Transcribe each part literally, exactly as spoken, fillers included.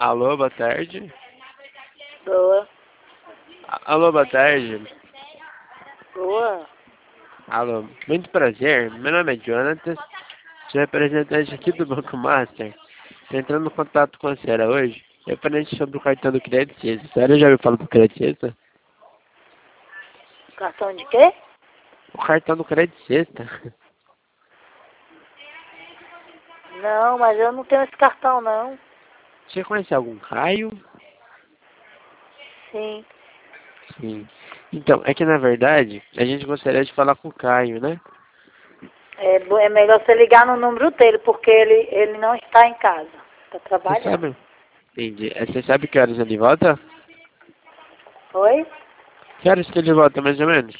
Alô, boa tarde. Boa. Alô, boa tarde. Boa. Alô, muito prazer. Meu nome é Jonathan, sou representante aqui do Banco Master. Estou entrando em contato com a senhora hoje, referente sobre o cartão do Crédito Sexta. A senhora já ouviu falar do Crédito Sexta? Cartão de quê? O cartão do Crédito Sexta. Não, mas eu não tenho esse cartão, não. Você conhece algum Caio? Sim. Sim. Então, é que na verdade, a gente gostaria de falar com o Caio, né? É, bo- é melhor você ligar no número dele, porque ele, ele não está em casa. Está Você trabalhando. sabe? Entendi. É, Você sabe que horas ele volta? Oi? Que horas que ele volta, mais ou menos?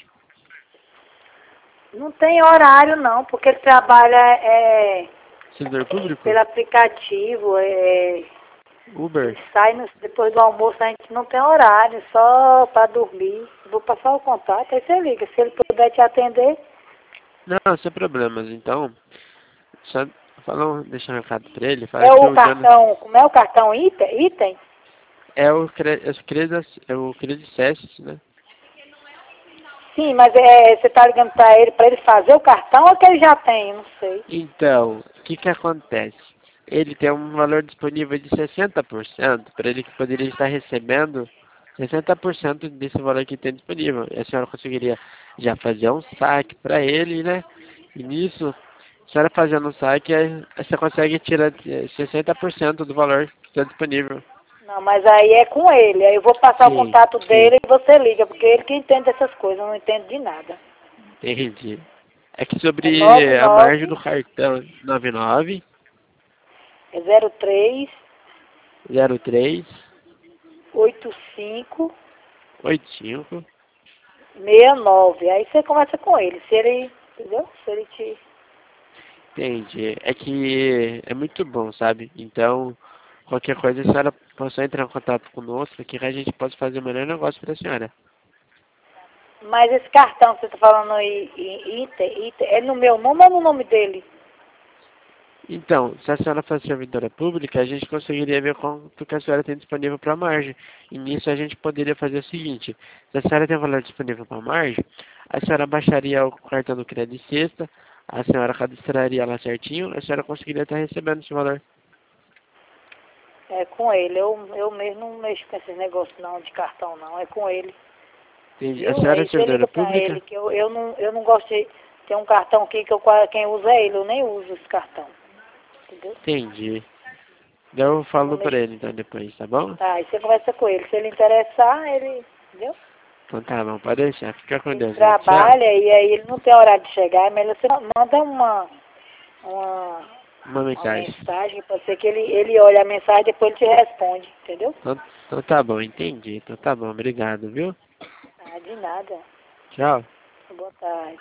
Não tem horário, não, porque ele trabalha é, Servidor público? pelo aplicativo. É, Uber? ele sai no- depois do almoço, a gente não tem horário, só para dormir. Vou passar o contato, aí você liga. Se ele puder te atender, Não, sem problemas. Então, só fala, um- deixa um recado pra ele. Fala é que o o Jonathan cartão, como é o cartão item? item? é o cre- é o Creda, é o Credicestes, né? Sim, mas é, você está ligando para ele, para ele fazer o cartão ou que ele já tem? Não sei. Então, o que que acontece? Ele tem um valor disponível de sessenta por cento para ele que poderia estar recebendo sessenta por cento desse valor que tem disponível. E a senhora conseguiria já fazer um saque para ele, né? E nisso, a senhora fazendo um saque, aí você consegue tirar eh, sessenta por cento do valor que está disponível. Não, mas aí é com ele. Aí eu vou passar o Sim, contato sim, dele e você liga, porque ele que entende dessas coisas, eu não entendo de nada. entendi. É que É sobre nove a margem nove do cartão nove nove é zero três zero três oito cinco oito cinco. seis nove. Aí você conversa com ele, se ele, entendeu? Se ele te... Entendi. É que é muito bom, sabe? Então, qualquer coisa, a senhora possa entrar em contato conosco, que a gente possa fazer o melhor negócio para a senhora. Mas esse cartão que você está falando aí, i- item, item, é no meu nome ou no nome dele? Então, se a senhora fosse servidora pública, a gente conseguiria ver quanto que a senhora tem disponível para margem. E nisso a gente poderia fazer o seguinte: se a senhora tem valor disponível para margem, a senhora baixaria o cartão do crédito sexta, a senhora cadastraria lá certinho, a senhora conseguiria estar recebendo esse valor. É com ele. Eu, eu mesmo não mexo com esses negócios não, de cartão não, é com ele. Entendi. A Viu? senhora é Aí você servidora liga pra pública? ele, que eu, eu, não, eu não gosto de... Tem um cartão aqui que eu, qua- quem usa é ele, eu nem uso esse cartão. Entendeu? Entendi. Daí eu Eu não falo para mexo. ele então depois, tá bom? Tá, aí você conversa com ele. Se ele interessar, ele... Entendeu? Então tá bom, pode deixar. Fica com Ele Deus aí. Tchau. trabalha e aí ele não tem horário de chegar. É melhor você manda uma, uma, Uma uma mensagem. mensagem. Pode ser que ele, ele olhe a mensagem e depois ele te responde. Entendeu? Então, então tá bom, entendi. Então tá bom, obrigado, viu? Ah, de nada. Tchau. Boa tarde.